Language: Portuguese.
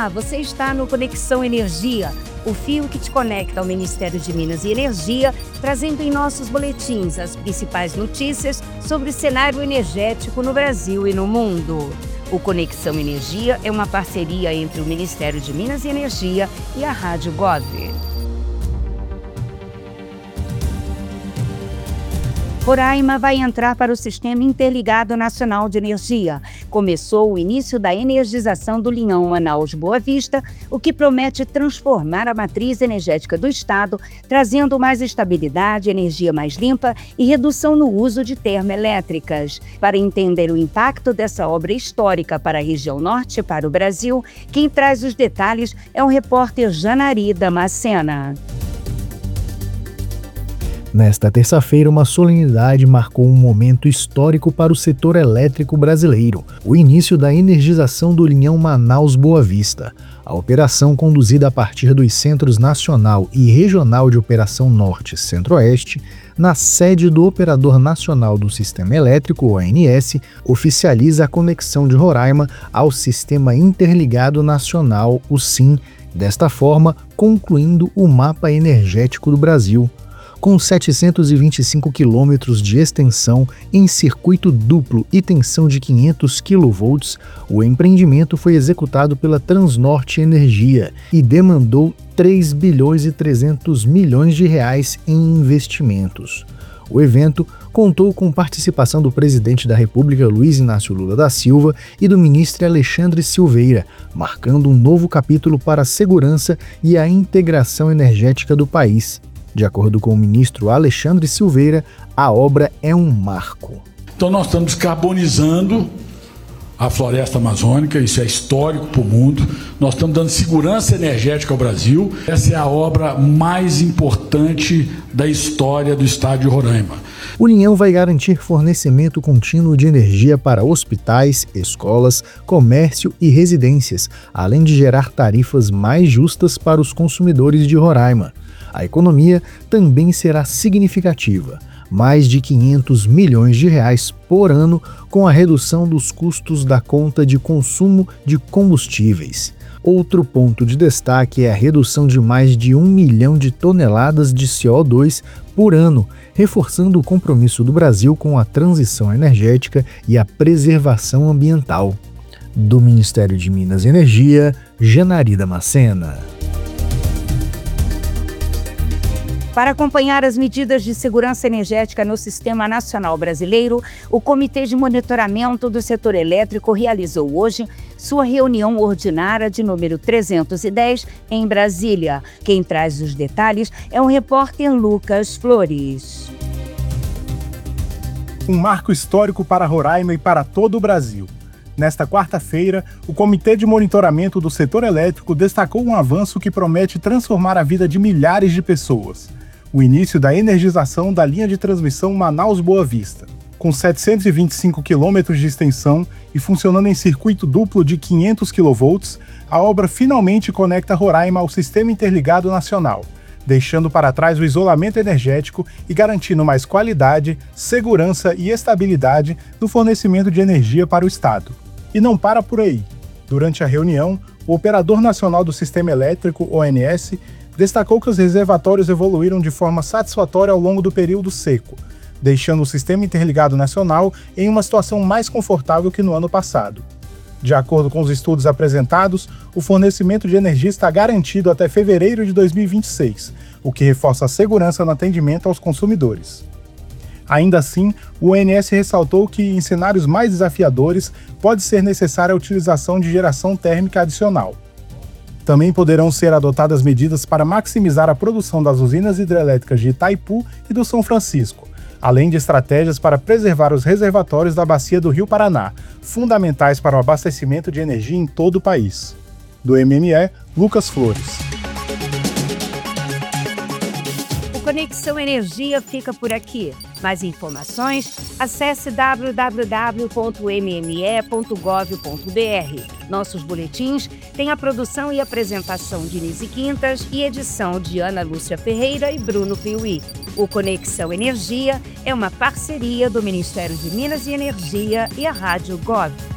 Olá, você está no Conexão Energia, o fio que te conecta ao Ministério de Minas e Energia, trazendo em nossos boletins as principais notícias sobre o cenário energético no Brasil e no mundo. O Conexão Energia é uma parceria entre o Ministério de Minas e Energia e a Rádio Gov. Roraima vai entrar para o Sistema Interligado Nacional de Energia. Começou o início da energização do linhão Manaus-Boa Vista, o que promete transformar a matriz energética do Estado, trazendo mais estabilidade, energia mais limpa e redução no uso de termoelétricas. Para entender o impacto dessa obra histórica para a região norte e para o Brasil, quem traz os detalhes é o repórter Janari Damascena. Nesta terça-feira, uma solenidade marcou um momento histórico para o setor elétrico brasileiro, o início da energização do linhão Manaus-Boa Vista. A operação, conduzida a partir dos Centros Nacional e Regional de Operação Norte e Centro-Oeste, na sede do Operador Nacional do Sistema Elétrico, ONS, oficializa a conexão de Roraima ao Sistema Interligado Nacional, o SIN, desta forma concluindo o mapa energético do Brasil. Com 725 quilômetros de extensão em circuito duplo e tensão de 500 kV, o empreendimento foi executado pela Transnorte Energia e demandou 3 bilhões e 300 milhões de reais em investimentos. O evento contou com participação do presidente da República, Luiz Inácio Lula da Silva, e do ministro Alexandre Silveira, marcando um novo capítulo para a segurança e a integração energética do país. De acordo com o ministro Alexandre Silveira, a obra é um marco. Então nós estamos descarbonizando a floresta amazônica, isso é histórico para o mundo. Nós estamos dando segurança energética ao Brasil. Essa é a obra mais importante da história do estado de Roraima. O linhão vai garantir fornecimento contínuo de energia para hospitais, escolas, comércio e residências, além de gerar tarifas mais justas para os consumidores de Roraima. A economia também será significativa, mais de 500 milhões de reais por ano, com a redução dos custos da conta de consumo de combustíveis. Outro ponto de destaque é a redução de mais de 1 milhão de toneladas de CO2 por ano, reforçando o compromisso do Brasil com a transição energética e a preservação ambiental. Do Ministério de Minas e Energia, Janari Damascena. Para acompanhar as medidas de segurança energética no Sistema Nacional Brasileiro, o Comitê de Monitoramento do Setor Elétrico realizou hoje sua reunião ordinária de número 310 em Brasília. Quem traz os detalhes é o repórter Lucas Flores. Um marco histórico para Roraima e para todo o Brasil. Nesta quarta-feira, o Comitê de Monitoramento do Setor Elétrico destacou um avanço que promete transformar a vida de milhares de pessoas. O início da energização da linha de transmissão Manaus-Boa Vista. Com 725 quilômetros de extensão e funcionando em circuito duplo de 500 kV, a obra finalmente conecta Roraima ao Sistema Interligado Nacional, deixando para trás o isolamento energético e garantindo mais qualidade, segurança e estabilidade no fornecimento de energia para o Estado. E não para por aí. Durante a reunião, o Operador Nacional do Sistema Elétrico, ONS, destacou que os reservatórios evoluíram de forma satisfatória ao longo do período seco, deixando o Sistema Interligado Nacional em uma situação mais confortável que no ano passado. De acordo com os estudos apresentados, o fornecimento de energia está garantido até fevereiro de 2026, o que reforça a segurança no atendimento aos consumidores. Ainda assim, o ONS ressaltou que, em cenários mais desafiadores, pode ser necessária a utilização de geração térmica adicional. Também poderão ser adotadas medidas para maximizar a produção das usinas hidrelétricas de Itaipu e do São Francisco, além de estratégias para preservar os reservatórios da bacia do Rio Paraná, fundamentais para o abastecimento de energia em todo o país. Do MME, Lucas Flores. O Conexão Energia fica por aqui. Mais informações, acesse www.mme.gov.br. Nossos boletins têm a produção e apresentação de Nise Quintas e edição de Ana Lúcia Ferreira e Bruno Piuí. O Conexão Energia é uma parceria do Ministério de Minas e Energia e a Rádio Gov.